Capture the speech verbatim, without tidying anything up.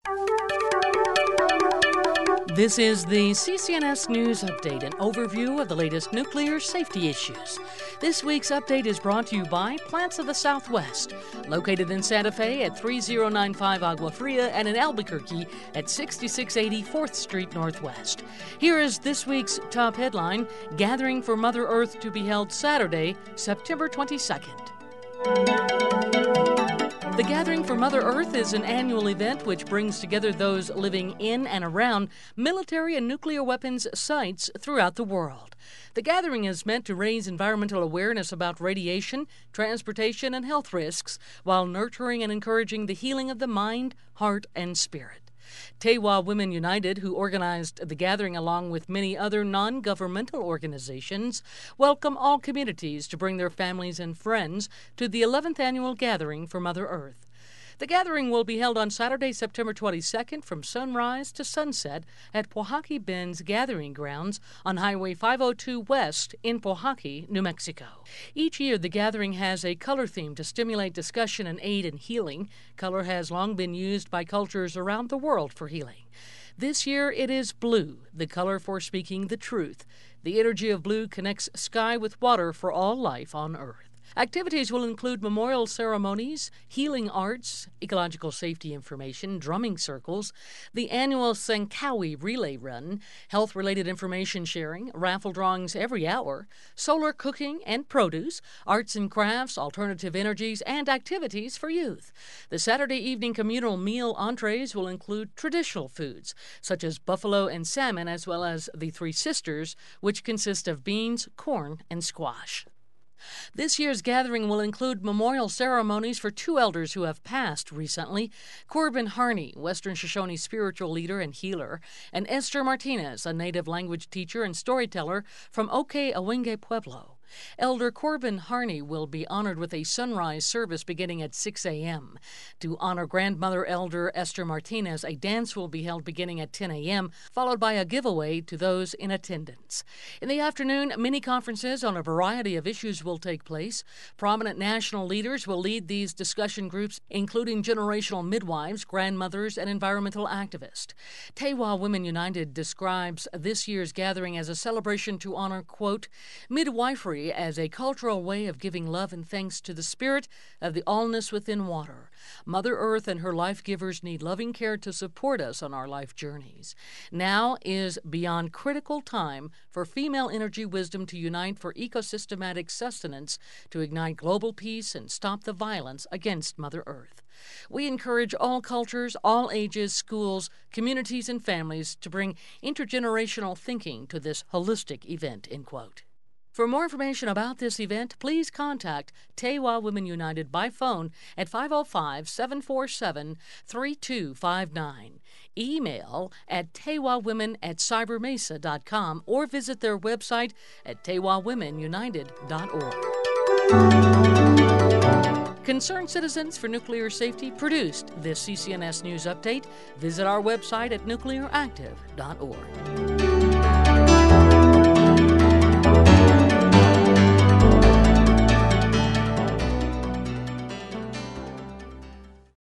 This is the C C N S News Update, an overview of the latest nuclear safety issues. This week's update is brought to you by Plants of the Southwest, located in Santa Fe at three oh nine five Agua Fria and in Albuquerque at sixty-six eighty fourth Street Northwest. Here is this week's top headline: Gathering for Mother Earth to be held Saturday, September twenty-second. The Gathering for Mother Earth is an annual event which brings together those living in and around military and nuclear weapons sites throughout the world. The gathering is meant to raise environmental awareness about radiation, transportation, and health risks while nurturing and encouraging the healing of the mind, heart, and spirit. Tewa Women United, who organized the gathering along with many other non-governmental organizations, welcome all communities to bring their families and friends to the eleventh Annual Gathering for Mother Earth. The gathering will be held on Saturday, September twenty-second from sunrise to sunset at Pojoaque Bend's Gathering Grounds on Highway five oh two West in Pojoaque, New Mexico. Each year, the gathering has a color theme to stimulate discussion and aid in healing. Color has long been used by cultures around the world for healing. This year, it is blue, the color for speaking the truth. The energy of blue connects sky with water for all life on Earth. Activities will include memorial ceremonies, healing arts, ecological safety information, drumming circles, the annual Sankawi Relay Run, health-related information sharing, raffle drawings every hour, solar cooking and produce, arts and crafts, alternative energies, and activities for youth. The Saturday evening communal meal entrees will include traditional foods, such as buffalo and salmon, as well as the Three Sisters, which consist of beans, corn, and squash. This year's gathering will include memorial ceremonies for two elders who have passed recently: Corbin Harney, Western Shoshone spiritual leader and healer, and Esther Martinez, a native language teacher and storyteller from Oque Awenge Pueblo. Elder Corbin Harney will be honored with a sunrise service beginning at six a.m. To honor grandmother Elder Esther Martinez, a dance will be held beginning at ten a.m., followed by a giveaway to those in attendance. In the afternoon, mini conferences on a variety of issues will take place. Prominent national leaders will lead these discussion groups, including generational midwives, grandmothers, and environmental activists. Tewa Women United describes this year's gathering as a celebration to honor, quote, midwifery as a cultural way of giving love and thanks to the spirit of the allness within water. Mother Earth and her life givers need loving care to support us on our life journeys. Now is beyond critical time for female energy wisdom to unite for ecosystematic sustenance, to ignite global peace and stop the violence against Mother Earth. We encourage all cultures, all ages, schools, communities, and families to bring intergenerational thinking to this holistic event, end quote. For more information about this event, please contact Tewa Women United by phone at five oh five, seven four seven, three two five nine, email at tewawomen at cybermesa dot com, or visit their website at tewa women united dot org. Concerned Citizens for Nuclear Safety produced this C C N S News Update. Visit our website at nuclear active dot org.